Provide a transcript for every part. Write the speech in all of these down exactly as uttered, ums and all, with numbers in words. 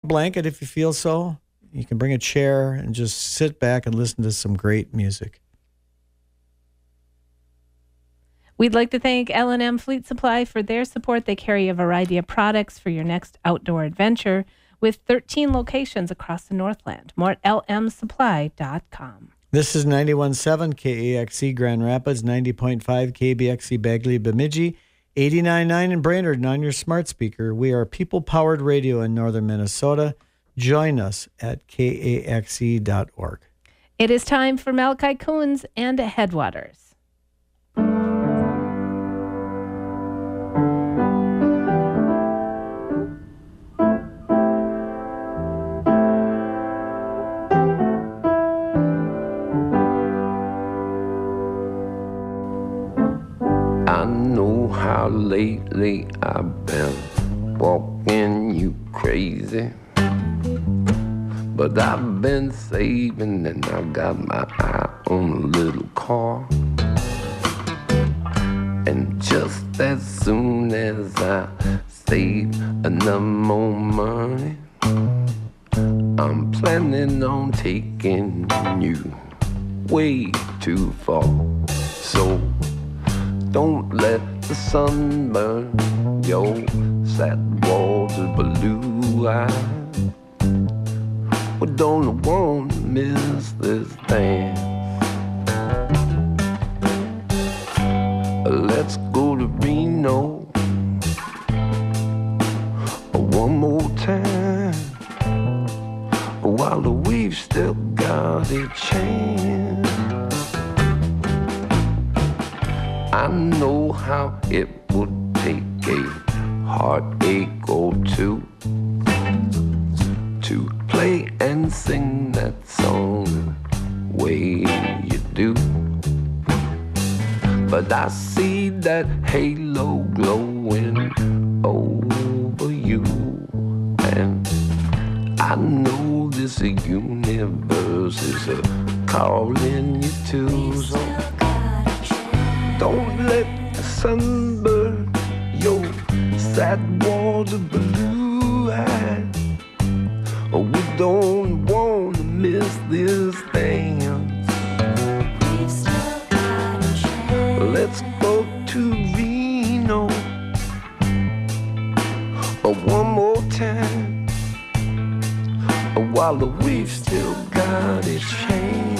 blanket if you feel so. You can bring a chair and just sit back and listen to some great music. We'd like to thank L and M Fleet Supply for their support. They carry a variety of products for your next outdoor adventure with thirteen locations across the Northland. More at L M supply dot com. This is ninety-one point seven K A X E Grand Rapids, ninety point five K B X E Bagley Bemidji, eighty-nine point nine in Brainerd, and on your smart speaker. We are people-powered radio in northern Minnesota. Join us at K A X E dot org. It is time for Malachi Coons and Headwaters. I know how lately I've been walking you crazy, but I've been saving and I got my eye on a little car. And just as soon as I save enough more money, I'm planning on taking you way too far. So don't let the sun burn your sad walls of blue eyes. We don't want to miss this dance. Let's go to Reno one more time while we've still got a chance. I know how it would take a heartache or two to play and sing that song the way you do. But I see that halo glowing over you, and I know this universe is a calling you to. So don't let the sun burn your sad walls of blue eyes. Oh, we don't want to miss this dance. Let's go to Reno one more time while we've still got a chance.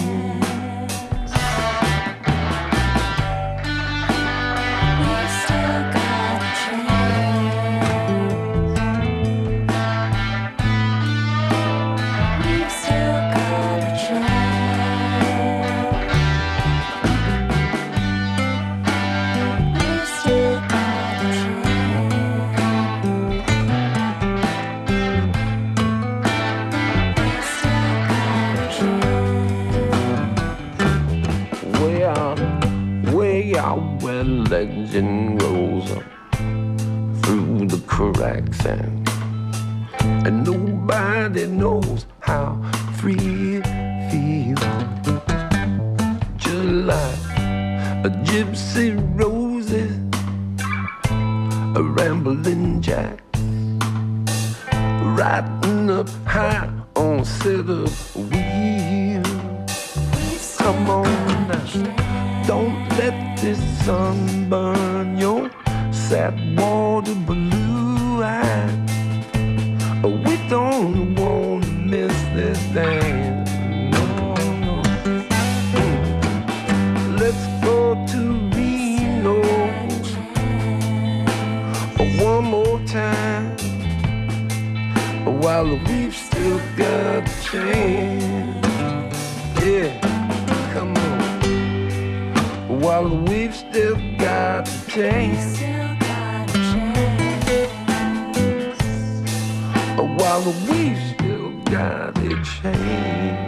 Where legend rolls up through the cracks, and, and nobody knows how free it feels. Just like a gypsy roses, a rambling jack, riding up high on a set of wheels. Come on now, don't let this sun burn your sad water blue eyes. We don't want to miss this dance. No, no. Mm. Let's go to Reno one more time while we've still got a chance. Yeah, come on. While we've still got a chance. While we've still got a chance.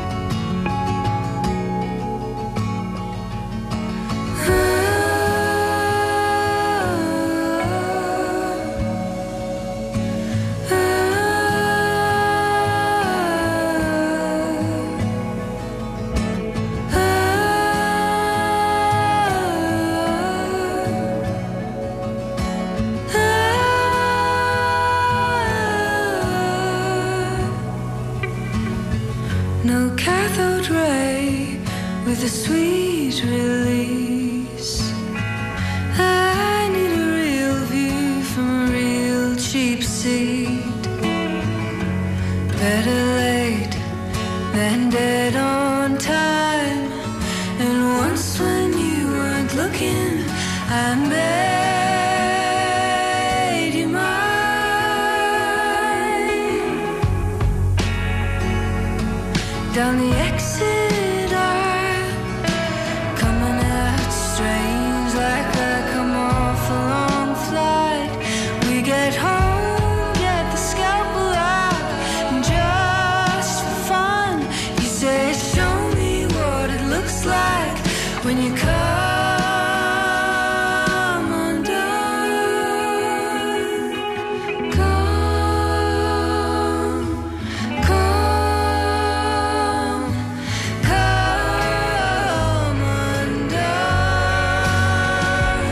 Ah sweet release. I need a real view from a real cheap seat. Better late than dead on time. And once when you weren't looking, I made you mine. Down the exit aisle, coming out strange like I come off a long flight. We get home, get the scalpel out, and just for fun, you say, show me what it looks like when you come undone. Come, come, come undone.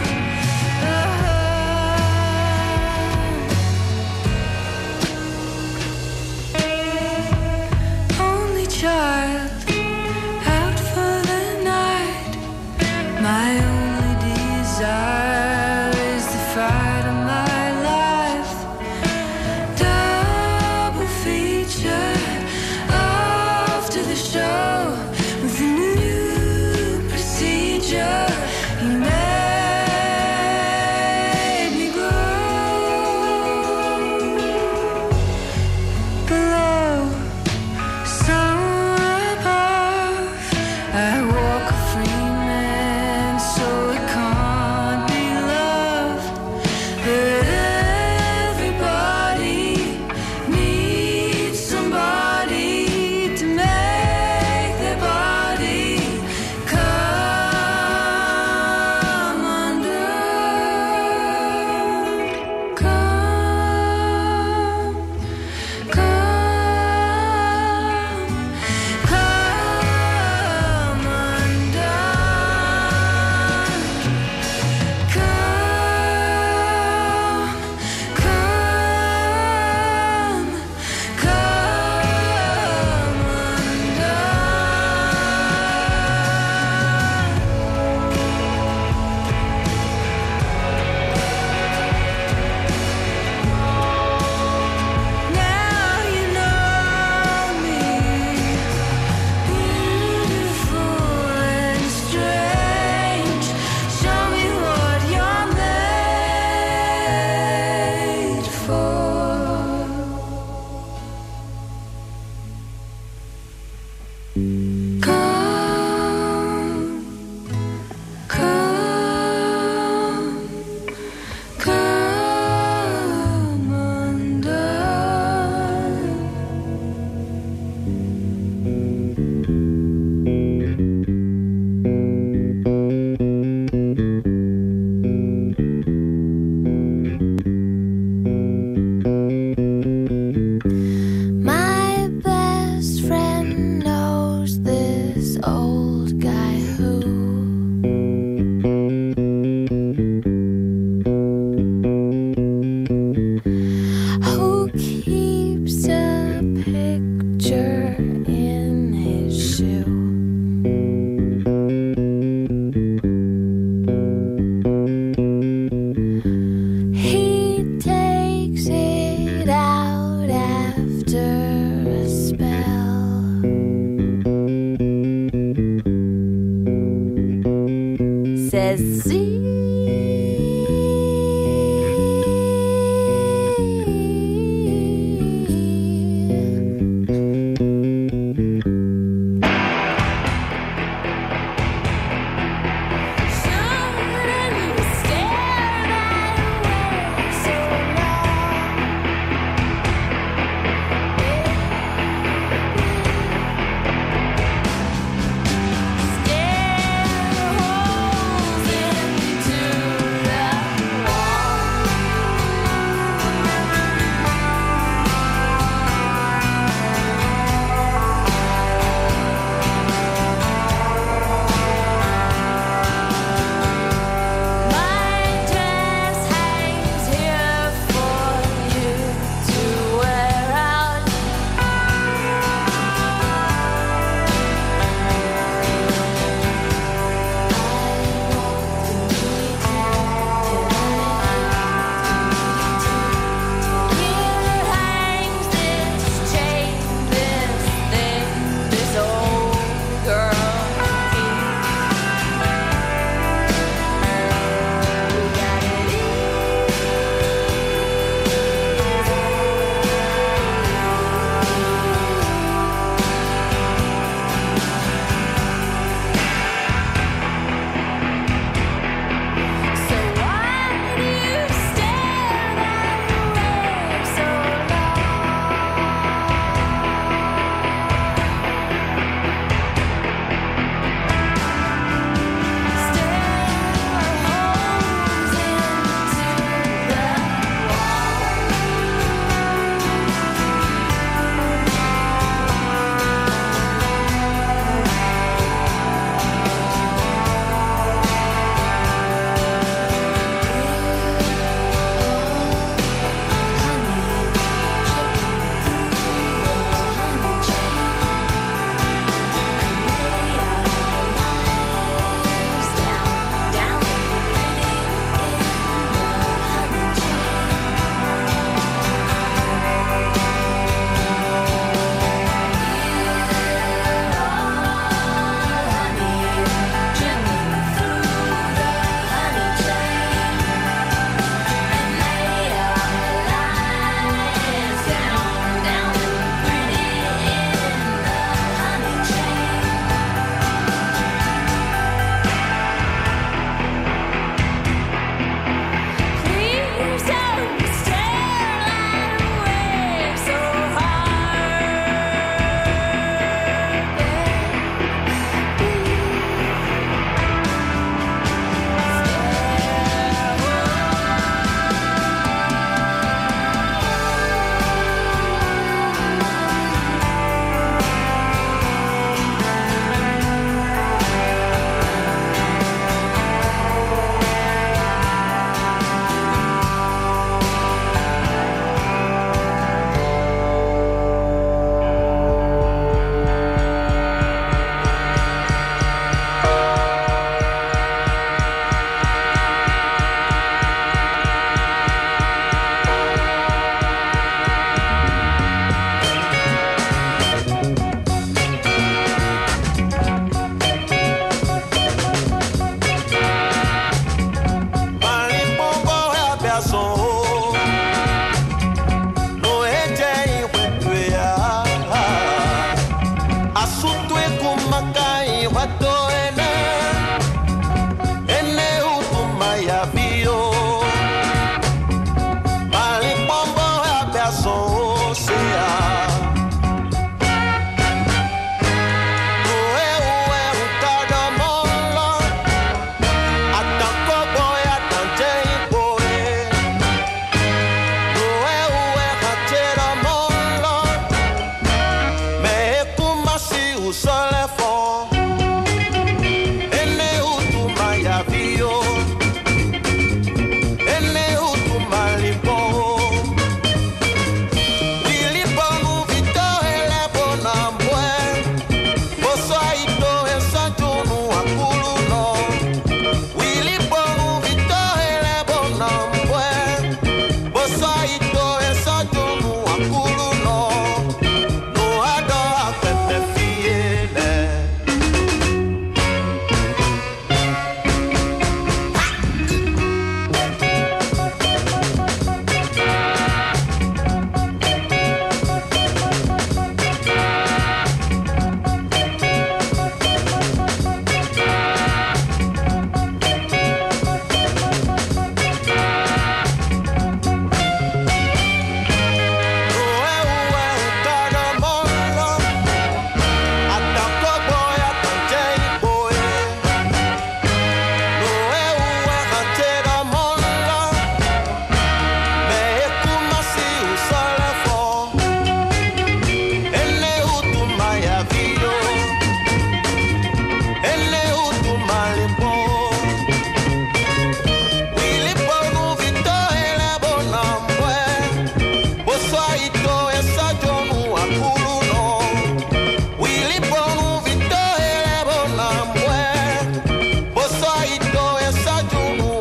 Only child out for the night. My only desire is the fight of my life. Double feature off to the show with a new procedure. He made me grow. Below, somewhere above, I walk a free man, so it can't be love. But everybody needs somebody to make their body come undone. Come, come, come undone. Come, come, come undone. Now you know me, beautiful and strange. Show me what you're made for. Come, come, come undone. My best friend knows this old guy who who keeps a picture in his shoe. He takes it out after a spell. Says, see. Shouldn't stare that way so long. Stare holes into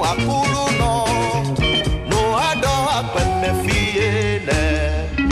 akulu no no ado akpene fiele.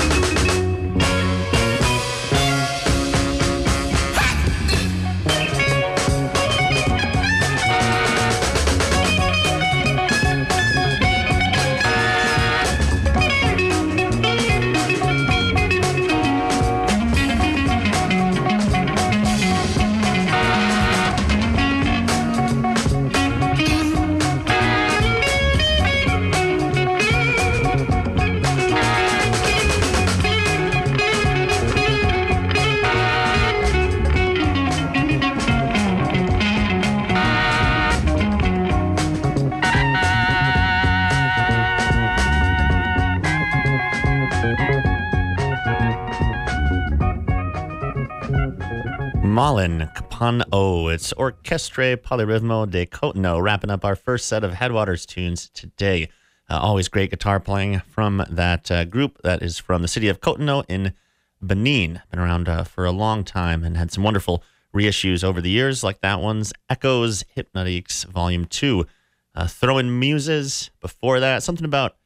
Malin Kapan O. It's Orchestre Polyrhythmo de Cotonou, wrapping up our first set of Headwaters tunes today. Uh, always great guitar playing from that uh, group that is from the city of Cotonou in Benin. Been around uh, for a long time and had some wonderful reissues over the years, like that one's Echoes Hypnotiques Volume two. Uh, Throwing Muses before that. Something about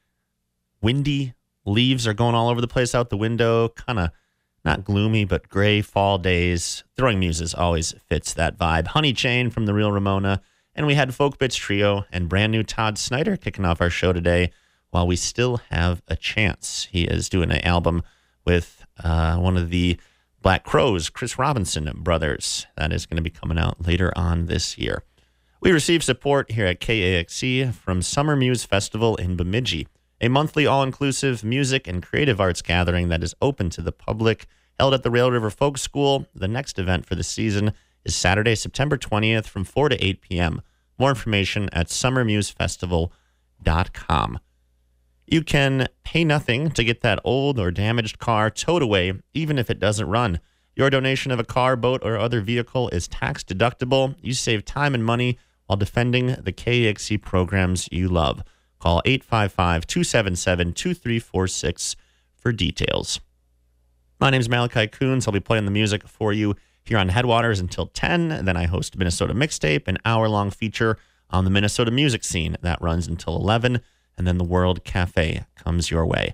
windy leaves are going all over the place out the window, kind of not gloomy, but gray fall days. Throwing Muses always fits that vibe. Honey Chain from The Real Ramona. And we had Folk Bits Trio and brand new Todd Snyder kicking off our show today, While We Still Have a Chance. He is doing an album with uh, one of the Black Crowes, Chris Robinson brothers. That is going to be coming out later on this year. We receive support here at K A X C from Summer Muse Festival in Bemidji, a monthly all-inclusive music and creative arts gathering that is open to the public, held at the Rail River Folk School. The next event for the season is Saturday, September twentieth from four to eight p.m. More information at summer muse festival dot com. You can pay nothing to get that old or damaged car towed away, even if it doesn't run. Your donation of a car, boat, or other vehicle is tax deductible. You save time and money while defending the K A X C programs you love. Call eight five five, two seven seven, two three four six for details. My name is Malachi Coons. I'll be playing the music for you here on Headwaters until ten. Then I host Minnesota Mixtape, an hour-long feature on the Minnesota music scene that runs until eleven. And then the World Cafe comes your way.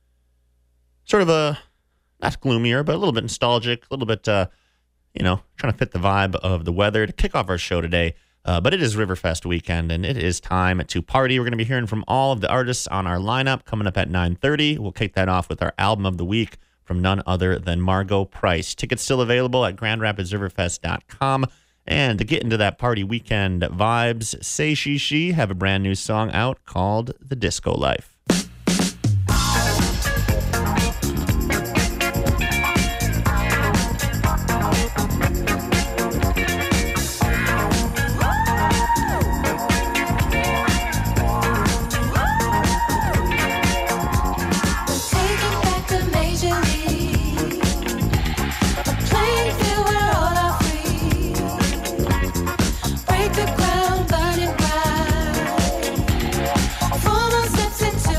Sort of a, not gloomier, but a little bit nostalgic, a little bit, uh, you know, trying to fit the vibe of the weather to kick off our show today. Uh, but it is Riverfest weekend, and it is time to party. We're going to be hearing from all of the artists on our lineup coming up at nine thirty. We'll kick that off with our album of the week from none other than Margot Price. Tickets still available at grand rapids riverfest dot com. And to get into that party weekend vibes, Say She She have a brand new song out called The Disco Life. Into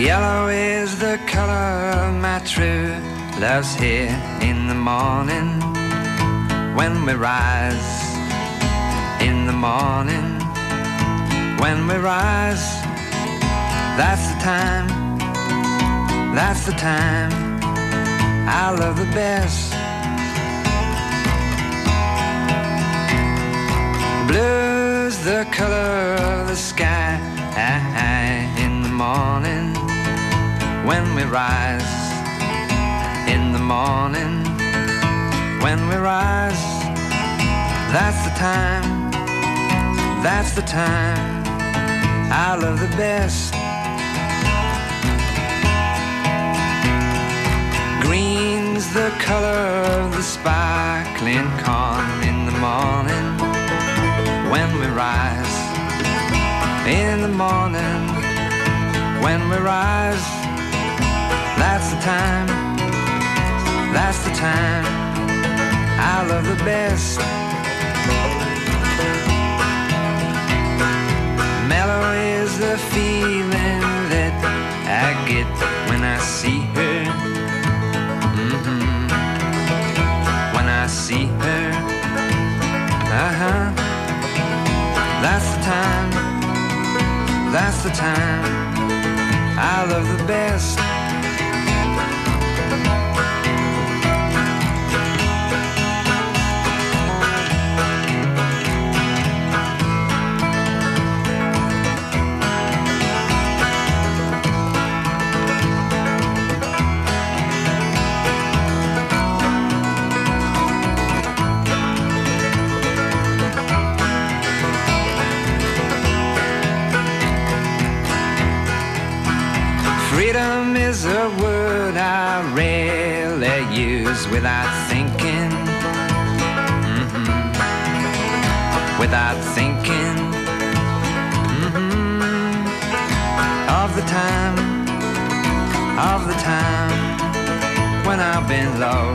Yellow is the color of my true love's here in the morning when we rise. In the morning when we rise, that's the time, that's the time I love the best. Blue's the color of the sky in the morning when we rise. In the morning when we rise, that's the time, that's the time I love the best. Green's the color of the sparkling corn in the morning when we rise. In the morning when we rise, that's the time, that's the time I love the best. Mellow is the feeling that I get when I see her. Mm-hmm. When I see her, uh-huh. That's the time, that's the time I love the best. Freedom is a word I rarely use without thinking, mm-hmm. Without thinking, mm-hmm. Of the time, of the time when I've been low.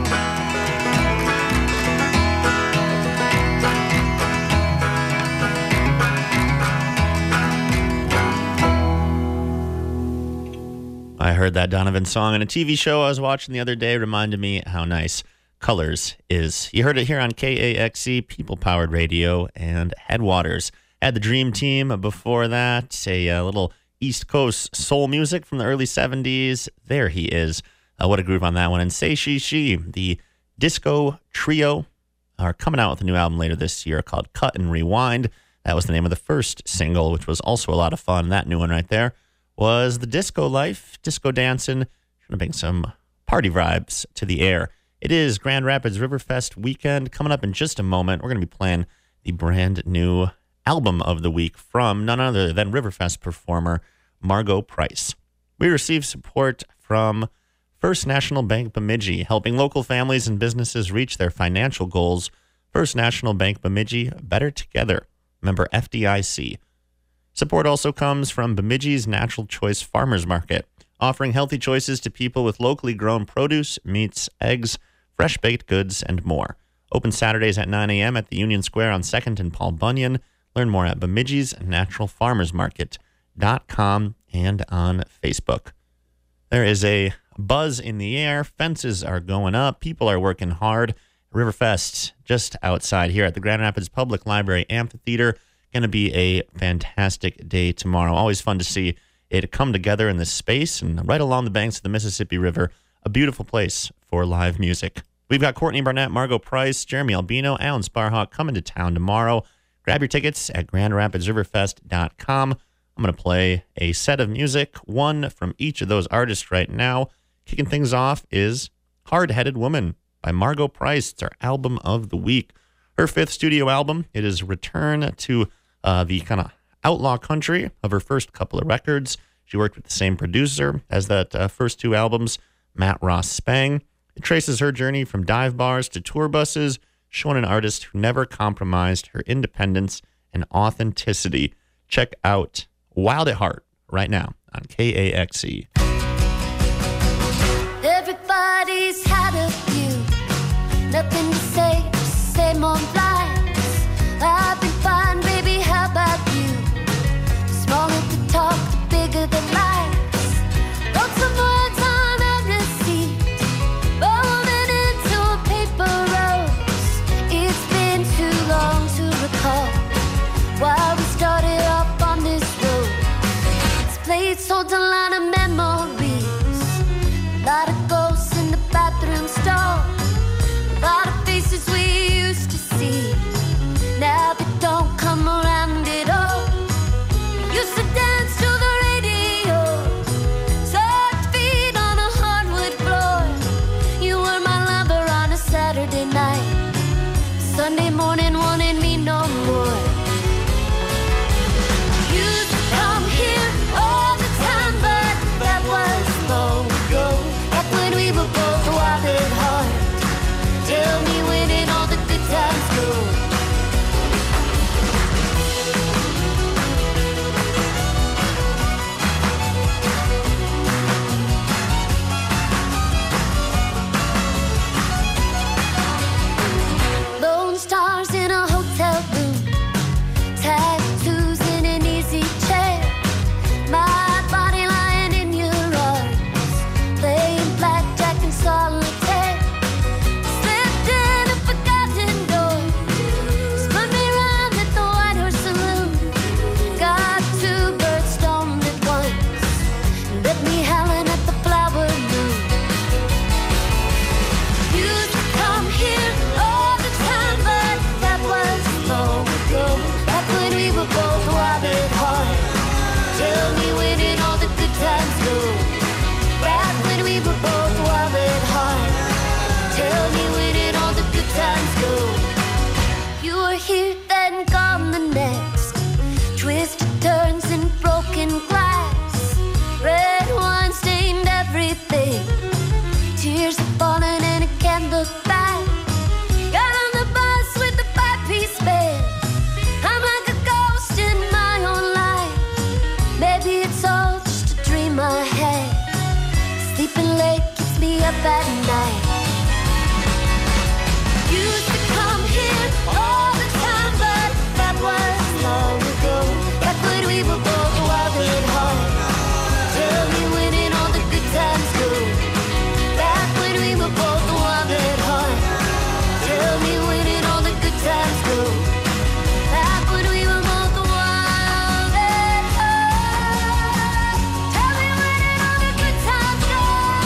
I heard that Donovan song in a T V show I was watching the other day. Reminded me how nice Colors is. You heard it here on K A X E, people-powered radio, and Headwaters. Had the Dream Team before that, a, uh little East Coast soul music from the early seventies. There he is. Uh, what a groove on that one. And Say She She, the disco trio, are coming out with a new album later this year called Cut and Rewind. That was the name of the first single, which was also a lot of fun. That new one right there was The Disco Life, disco dancing, trying to bring some party vibes to the air. It is Grand Rapids Riverfest weekend. Coming up in just a moment, we're going to be playing the brand new album of the week from none other than Riverfest performer Margo Price. We received support from First National Bank Bemidji, helping local families and businesses reach their financial goals. First National Bank Bemidji, better together. Member F D I C. Support also comes from Bemidji's Natural Choice Farmers Market, offering healthy choices to people with locally grown produce, meats, eggs, fresh baked goods, and more. Open Saturdays at nine a.m. at the Union Square on second and Paul Bunyan. Learn more at Bemidji's Natural Farmers Market dot com and on Facebook. There is a buzz in the air. Fences are going up. People are working hard. Riverfest just outside here at the Grand Rapids Public Library Amphitheater. Going to be a fantastic day tomorrow. Always fun to see it come together in this space and right along the banks of the Mississippi River. A beautiful place for live music. We've got Courtney Barnett, Margo Price, Jeremy Albino, Alan Sparhawk coming to town tomorrow. Grab your tickets at grand rapids riverfest dot com. I'm going to play a set of music, one from each of those artists right now. Kicking things off is Hard-Headed Woman by Margo Price. It's our album of the week. Her fifth studio album. It is return to uh, the kind of outlaw country of her first couple of records. She worked with the same producer as that uh, first two albums, Matt Ross Spang. It traces her journey from dive bars to tour buses, showing an artist who never compromised her independence and authenticity. Check out Wild at Heart right now on K A X E. Everybody's had a few, nothing to say, same old lies. I've been fine, baby, how about you? The smaller the talk, the bigger the lies. Monday morning wanted me no more. Used to come here all the time, but that was long ago. Back when we were both wild at heart. Tell me when did all the good times go? Lone stars in a hotel room, tattoos in an easy chair, my body lying in your arms, playing blackjack and solitaire. Slipped in a forgotten door, spun me round at the White Horse Saloon. Got two birds stoned at once, left me howling at the flower moon. Used to come here all the time, but that was long ago. Back when we were both wild at heart. Tell me when did all the good times go? Back when we were both wild at heart. Tell me when did all the good times go? You were here then gone the next. Twisted turns and broken glass. Red wine stained everything. Tears are falling and I can't look back. Got on the bus with the five-piece band. I'm like a ghost in my own life. Maybe it's all just a dream I had. Sleeping late keeps me up at night. Used to come here all the time, but that was long ago. Back when we were both wild at heart. Tell me when did all the good times go? Back when we were both wild at heart. Tell me when did all the good times go? Back when we were both wild at heart. Tell me when did all the good times go?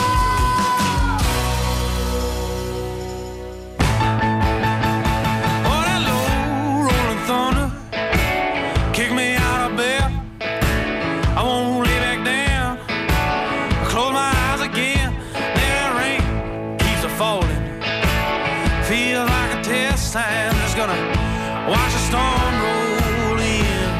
Oh, that low rolling thunder kick me out of bed. I won't lay back down. I close my eyes again. That rain keeps a falling. Feels like a test time. Just gonna watch the storm roll in.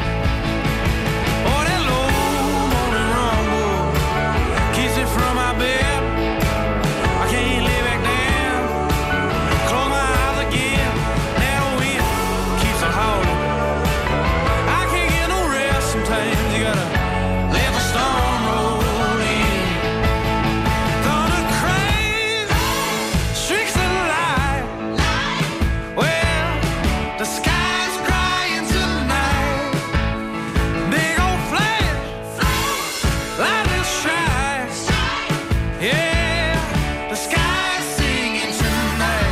Oh, that low morning rumble keeps me from my bed. I can't lay back down. Close my eyes again. That wind keeps on howling. I can't get no rest. Sometimes you gotta let the storm roll in. Thunder crazy, streaks of light. Well, the sky's crying tonight. Big old flash, lightning strikes. Yeah, the sky's singing tonight.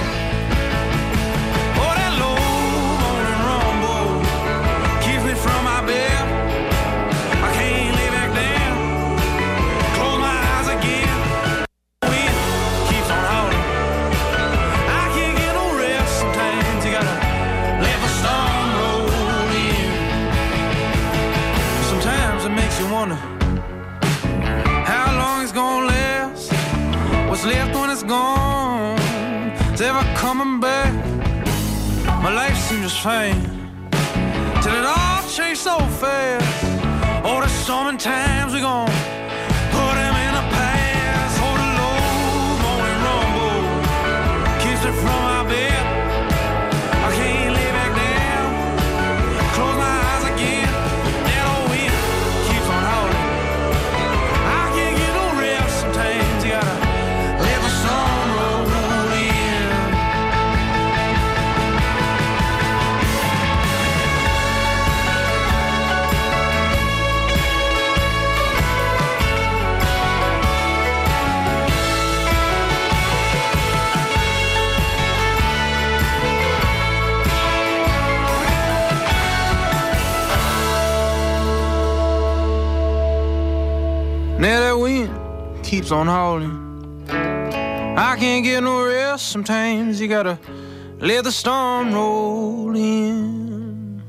Oh, that low morning rumble keeps me from my bed. I can't lay back down. Close my eyes again. Wind keeps on howling. I can't get no rest. Sometimes you gotta let the storm roll in. Sometimes it makes you wonder how long it's gonna last. What's left when it's gone? Is ever coming back? My life seems just fine till it all changed so fast. All the storming times we gon' put them in the past. Hold a low morning rumble keeps it from my bed. I can't lay back down. Close my eyes again. That old wind keeps on howling. I can't get no rest. Sometimes you gotta let the storm roll in. Now that wind keeps on howling. I can't get no rest. Sometimes you gotta let the storm roll in.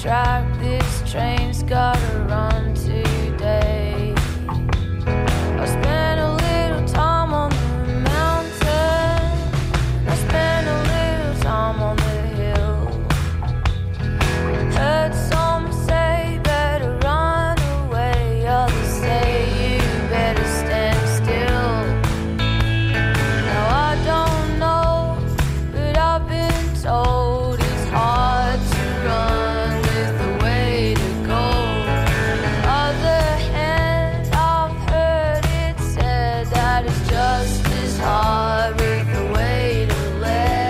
track, this train's gotta run today. I spent a little time on the mountain, I spent a little time on the hill. Heard some say better run away, others say you better stand still. Now I don't know, but I've been told it's hard to run with the way to go. Other hand, I've heard it said that it's just as hard with the way to let.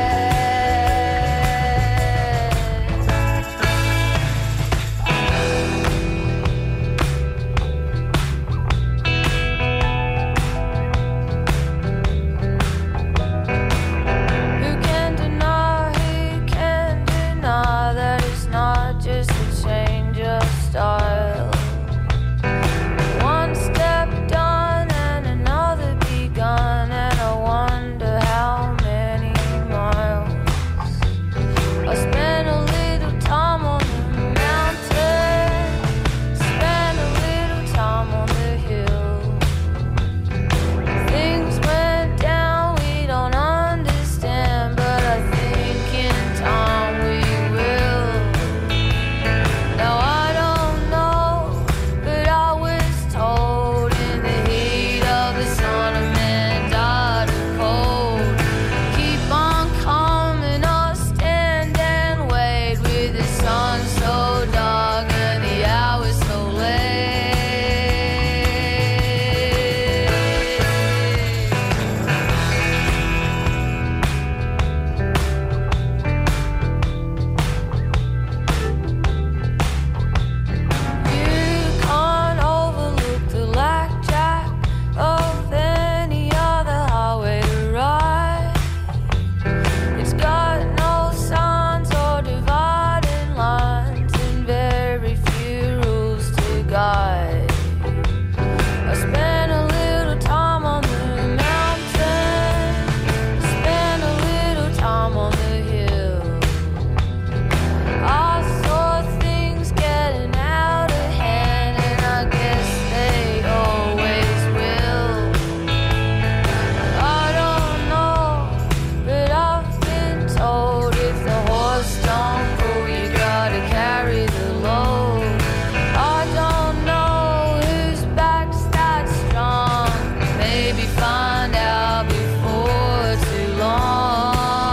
Who can deny, who can deny that it's not just a change of style? One step done and another begun, and I wonder how many miles. I spent a little time on the mountain, spent a little time on the hill. Things went down we don't understand, but I think in time we will. Now I don't know, but I was told in the heat of the sun a man died of cold. Keep on coming or stand and wait with the sun so dark and the hours so late. You can't overlook the blackjack of any other highway to ride. It's got no signs or dividing lines and very few rules to guide. I spent a little time on the mountain, spent a little time on the hill. I saw things getting out of hand, and I guess they always will. I don't know, but I've been told if the horse don't pull, you gotta carry the load. I don't know whose back's that strong, maybe find out before too long.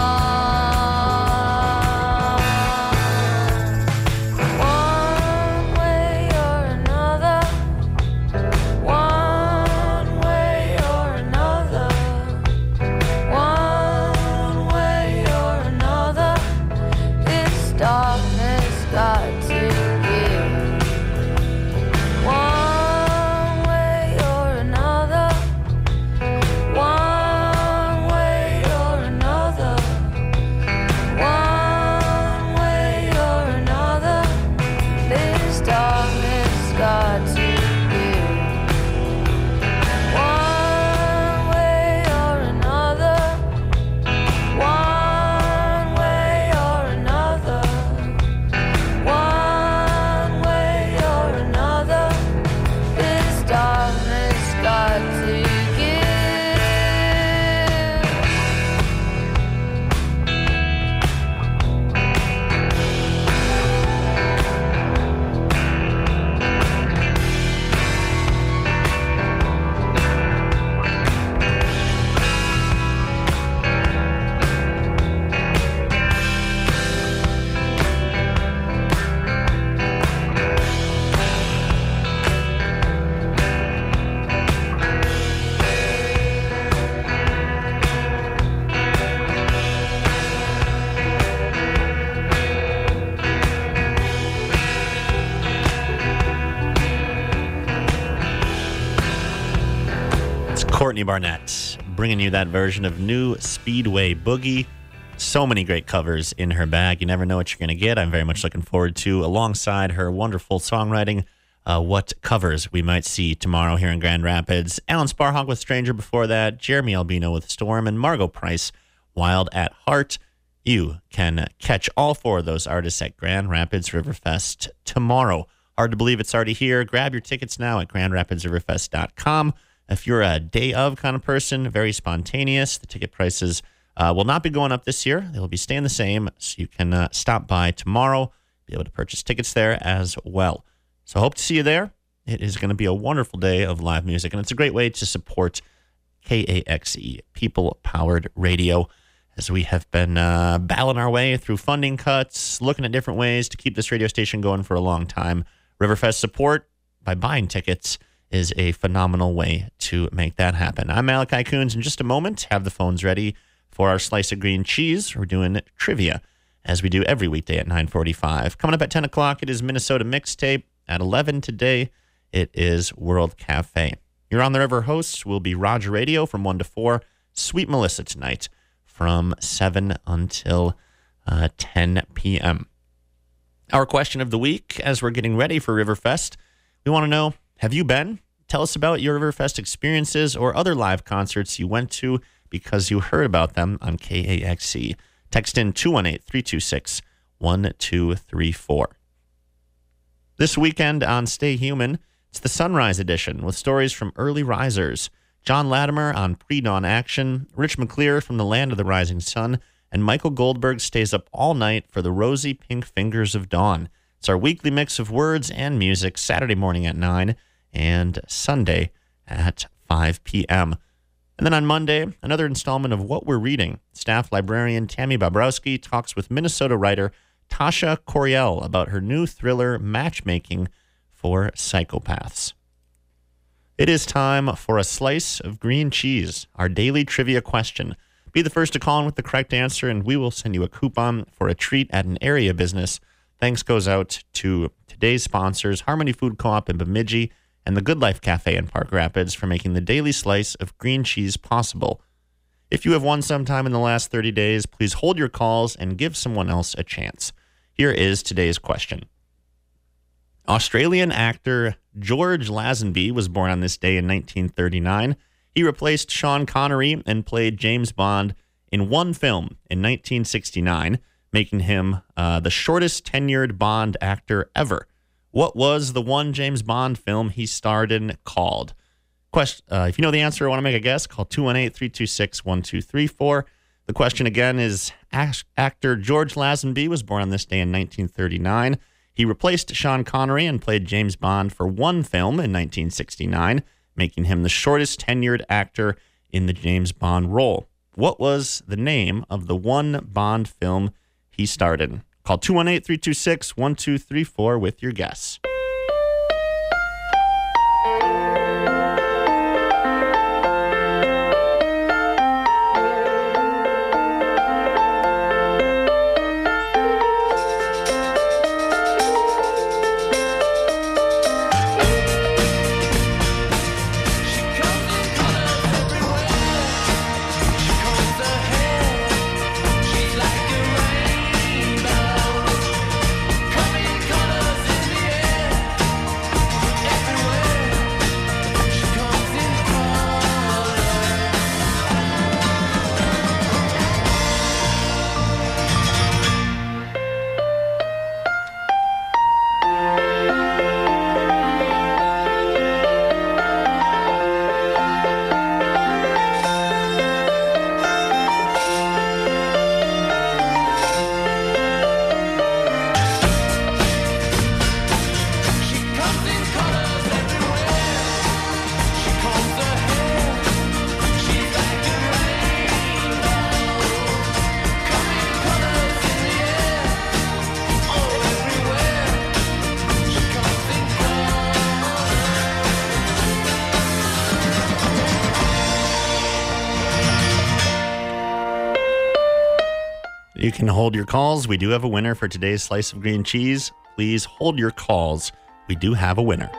One way or another, one way or another, one way or another, this darkness got to give. One way or another, one way or another, one way or another, this darkness got to give. One way or another, one way or another, one way or another, this darkness got to give. It's Courtney Barnett bringing you that version of New Speedway Boogie. So many great covers in her bag. You never know what you're going to get. I'm very much looking forward to, alongside her wonderful songwriting, uh, what covers we might see tomorrow here in Grand Rapids. Alan Sparhawk with Stranger before that, Jeremy Albino with Storm, and Margot Price, Wild at Heart. You can catch all four of those artists at Grand Rapids Riverfest tomorrow. Hard to believe it's already here. Grab your tickets now at grand rapids riverfest dot com. If you're a day of kind of person, very spontaneous, the ticket prices uh, will not be going up this year. They'll be staying the same, so you can uh, stop by tomorrow, be able to purchase tickets there as well. So hope to see you there. It is going to be a wonderful day of live music, and it's a great way to support K A X E, people-powered radio, as we have been uh, battling our way through funding cuts, looking at different ways to keep this radio station going for a long time. Riverfest support by buying tickets is a phenomenal way to make that happen. I'm Malachi Coons. In just a moment, have the phones ready for our Slice of Green Cheese. We're doing trivia, as we do every weekday at nine forty-five. Coming up at ten o'clock, it is Minnesota Mixtape. At eleven today, it is World Cafe. Your On the River hosts will be Roger Radio from one to four, Sweet Melissa tonight from seven until uh, ten p.m. Our question of the week, as we're getting ready for Riverfest, we want to know, have you been? Tell us about your Riverfest experiences or other live concerts you went to because you heard about them on K A X C. Text in two one eight, three two six, one two three four. This weekend on Stay Human, it's the Sunrise Edition with stories from early risers. John Latimer on pre-dawn action, Rich McClear from the Land of the Rising Sun, and Michael Goldberg stays up all night for the Rosy Pink Fingers of Dawn. It's our weekly mix of words and music, Saturday morning at nine and Sunday at five p.m. And then on Monday, another installment of What We're Reading. Staff librarian Tammy Bobrowski talks with Minnesota writer Tasha Coriel about her new thriller, Matchmaking for Psychopaths. It is time for a slice of green cheese, our daily trivia question. Be the first to call in with the correct answer, and we will send you a coupon for a treat at an area business. Thanks goes out to today's sponsors, Harmony Food Co-op in Bemidji and the Good Life Cafe in Park Rapids, for making the daily slice of green cheese possible. If you have won sometime in the last thirty days, please hold your calls and give someone else a chance. Here is today's question. Australian actor George Lazenby was born on this day in nineteen thirty-nine. He replaced Sean Connery and played James Bond in one film in nineteen sixty-nine, making him uh, the shortest tenured Bond actor ever. What was the one James Bond film he starred in called? Question, uh, if you know the answer or want to make a guess, call two one eight, three two six, one two three four. The question again is, actor George Lazenby was born on this day in nineteen thirty-nine. He replaced Sean Connery and played James Bond for one film in nineteen sixty-nine, making him the shortest tenured actor in the James Bond role. What was the name of the one Bond film he starred in? Call two one eight, three two six, one two three four with your guess. You can hold your calls. We do have a winner for today's slice of green cheese. Please hold your calls. We do have a winner.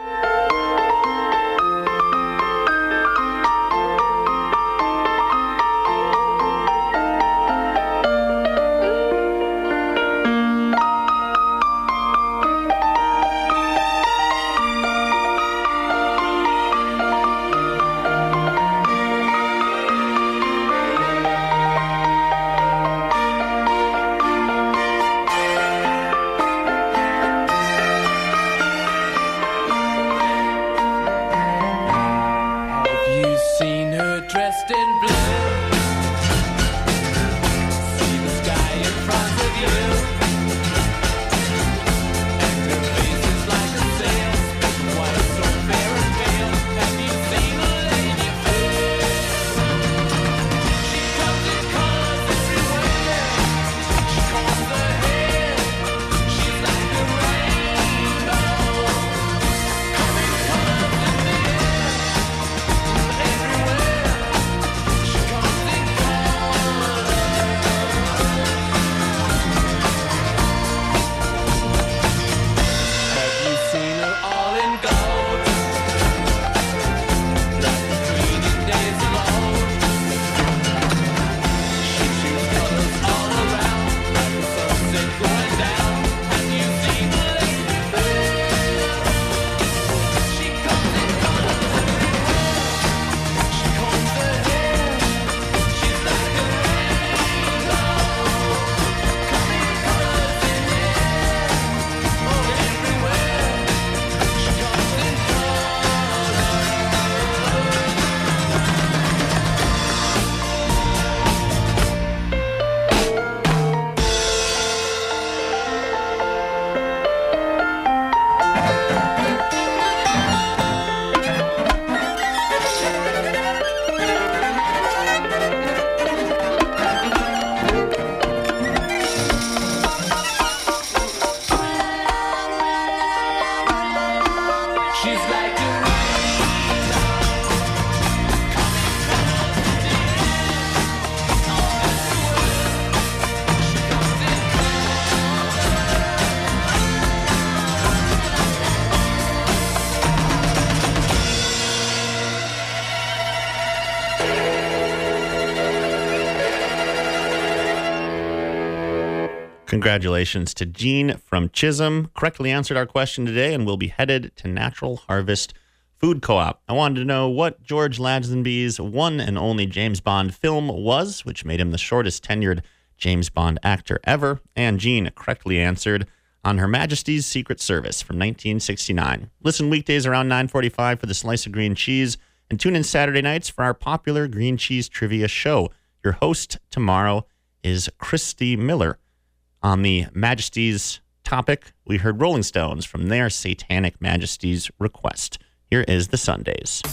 Congratulations to Jean from Chisholm. Correctly answered our question today and will be headed to Natural Harvest Food Co-op. I wanted to know what George Lazenby's one and only James Bond film was, which made him the shortest tenured James Bond actor ever. And Jean correctly answered on Her Majesty's Secret Service from nineteen sixty-nine. Listen weekdays around nine forty-five for the Slice of Green Cheese, and tune in Saturday nights for our popular green cheese trivia show. Your host tomorrow is Christy Miller. On the Majesty's topic, we heard Rolling Stones from their Satanic Majesty's request. Here is the Sundays.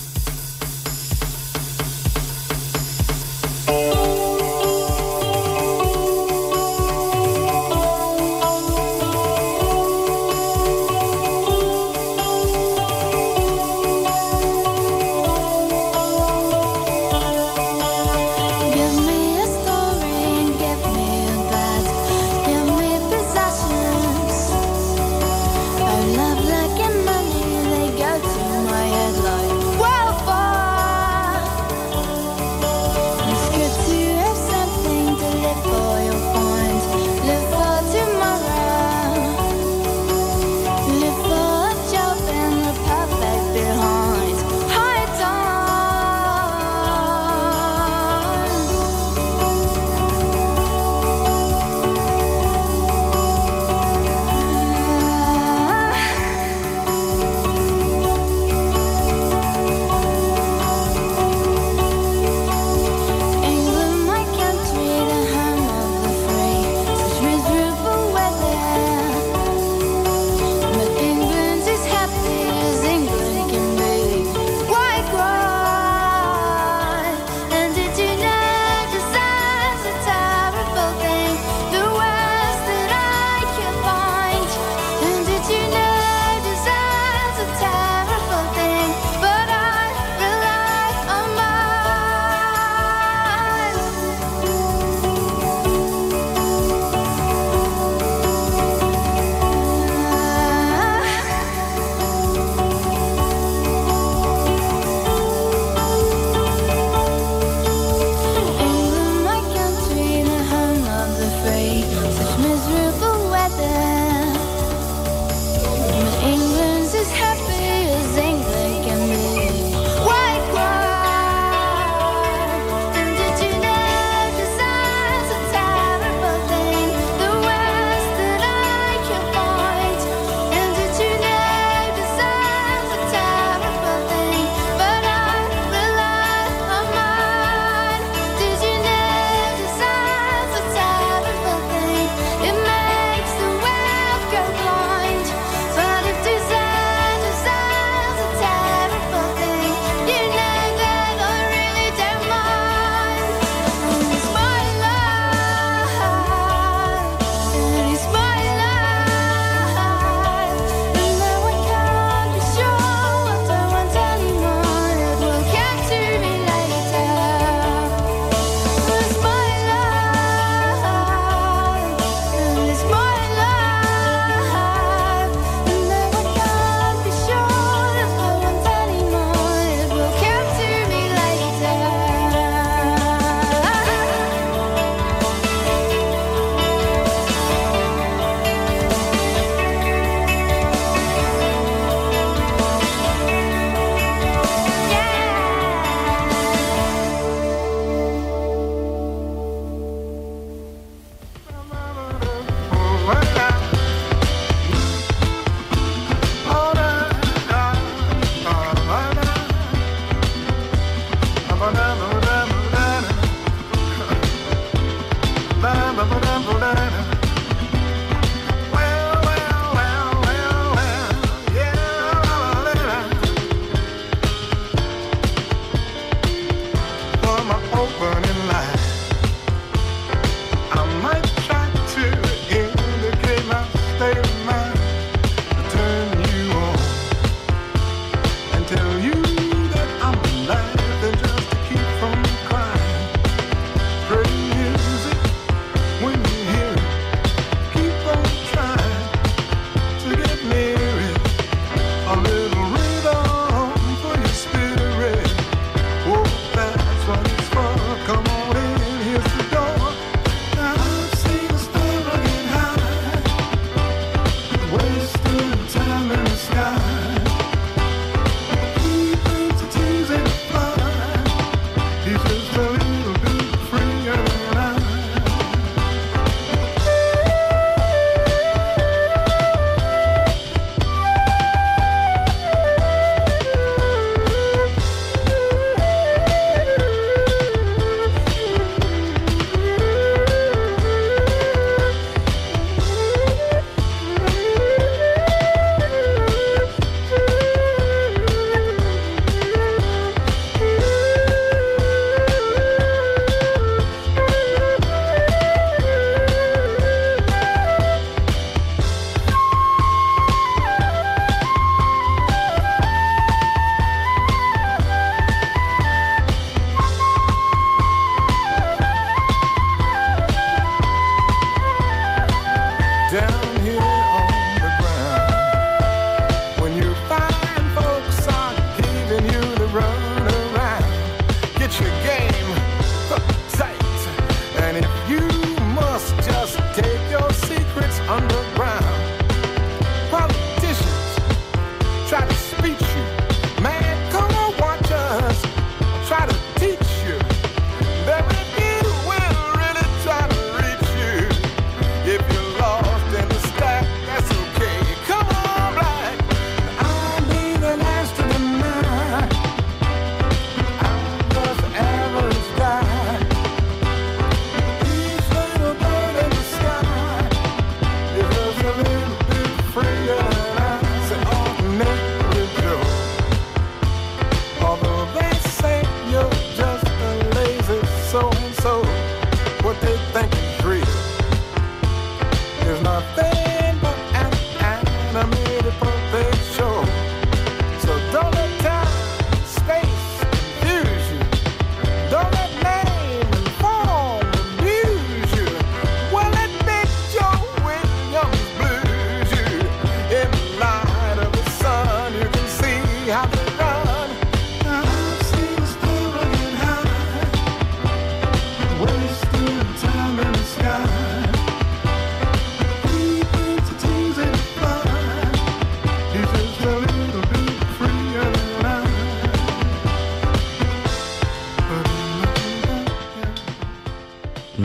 Love like and money, they go to my head like wildfire.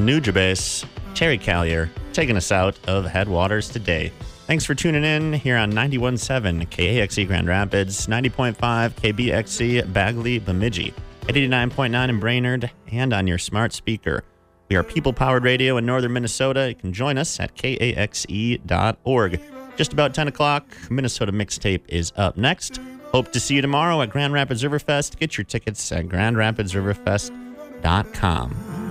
Nujabes, Terry Callier, taking us out of Headwaters today. Thanks for tuning in here on ninety-one point seven K A X E Grand Rapids, ninety point five K B X C Bagley Bemidji, at eighty-nine point nine in Brainerd, and on your smart speaker. We are people-powered radio in northern Minnesota. You can join us at K A X E dot org. Just about ten o'clock, Minnesota Mixtape is up next. Hope to see you tomorrow at Grand Rapids Riverfest. Get your tickets at grand rapids riverfest dot com.